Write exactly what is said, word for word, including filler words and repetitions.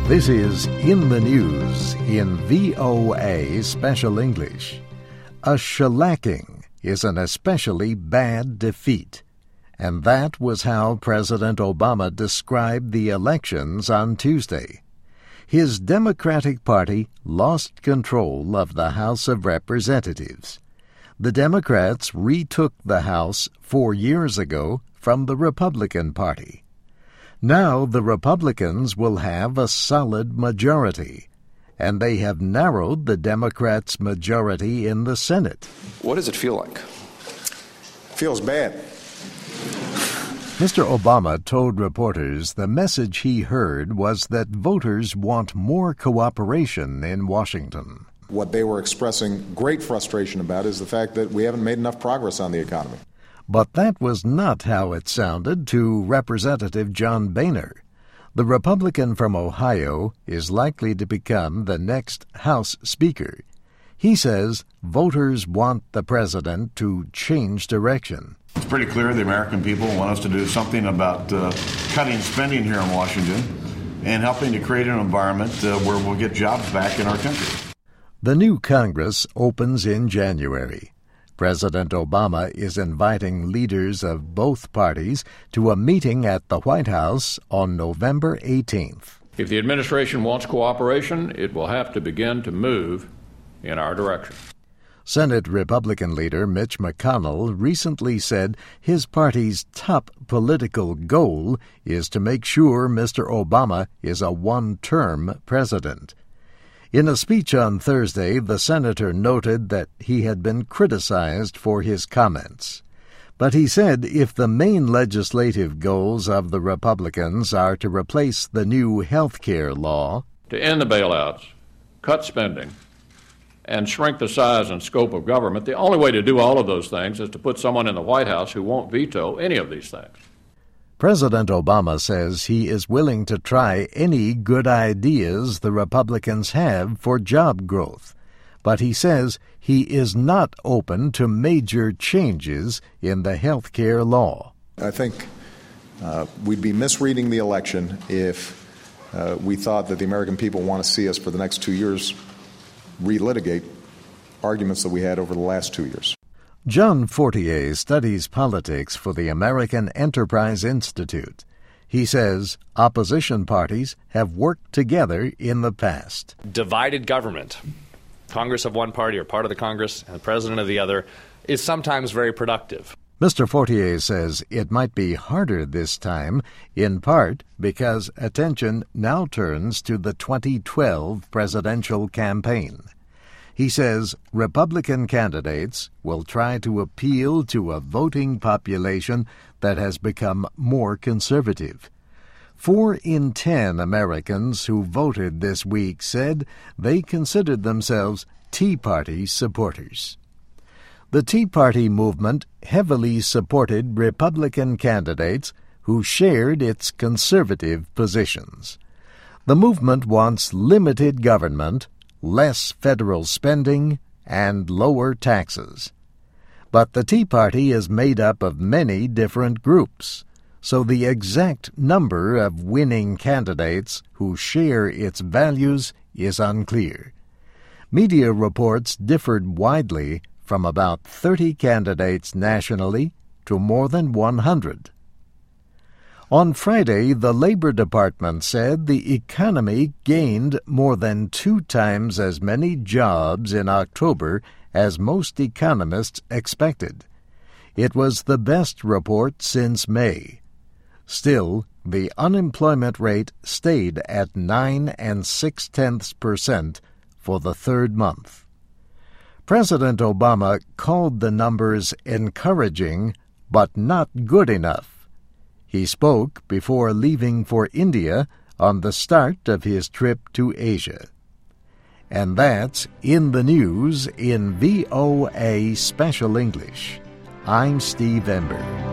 This is In the News in V O A Special English. A shellacking is an especially bad defeat, and that was how President Obama described the elections on Tuesday. His Democratic Party lost control of the House of Representatives. The Democrats retook the House four years ago from the Republican Party. Now the Republicans will have a solid majority, and they have narrowed the Democrats' majority in the Senate. What does it feel like? Feels bad. Mister Obama told reporters the message he heard was that voters want more cooperation in Washington. What they were expressing great frustration about is the fact that we haven't made enough progress on the economy. But that was not how it sounded to Representative John Boehner. The Republican from Ohio is likely to become the next House Speaker. He says voters want the president to change direction. It's pretty clear the American people want us to do something about uh, cutting spending here in Washington and helping to create an environment uh, where we'll get jobs back in our country. The new Congress opens in January. President Obama is inviting leaders of both parties to a meeting at the White House on November eighteenth. If the administration wants cooperation, it will have to begin to move in our direction. Senate Republican leader Mitch McConnell recently said his party's top political goal is to make sure Mister Obama is a one-term president. In a speech on Thursday, the senator noted that he had been criticized for his comments. But he said if the main legislative goals of the Republicans are to replace the new health care law, to end the bailouts, cut spending, and shrink the size and scope of government, the only way to do all of those things is to put someone in the White House who won't veto any of these things. President Obama says he is willing to try any good ideas the Republicans have for job growth, but he says he is not open to major changes in the health care law. I think uh, we'd be misreading the election if uh, we thought that the American people want to see us for the next two years relitigate arguments that we had over the last two years. John Fortier studies politics for the American Enterprise Institute. He says opposition parties have worked together in the past. Divided government, Congress of one party or part of the Congress and the president of the other, is sometimes very productive. Mister Fortier says it might be harder this time, in part because attention now turns to the twenty twelve presidential campaign. He says Republican candidates will try to appeal to a voting population that has become more conservative. Four in ten Americans who voted this week said they considered themselves Tea Party supporters. The Tea Party movement heavily supported Republican candidates who shared its conservative positions. The movement wants limited government, less federal spending, and lower taxes. But the Tea Party is made up of many different groups, so the exact number of winning candidates who share its values is unclear. Media reports differed widely from about thirty candidates nationally to more than one hundred. On Friday, the Labor Department said the economy gained more than two times as many jobs in October as most economists expected. It was the best report since May. Still, the unemployment rate stayed at nine and six-tenths percent for the third month. President Obama called the numbers encouraging but not good enough. He spoke before leaving for India on the start of his trip to Asia. And that's In the News in V O A Special English. I'm Steve Ember.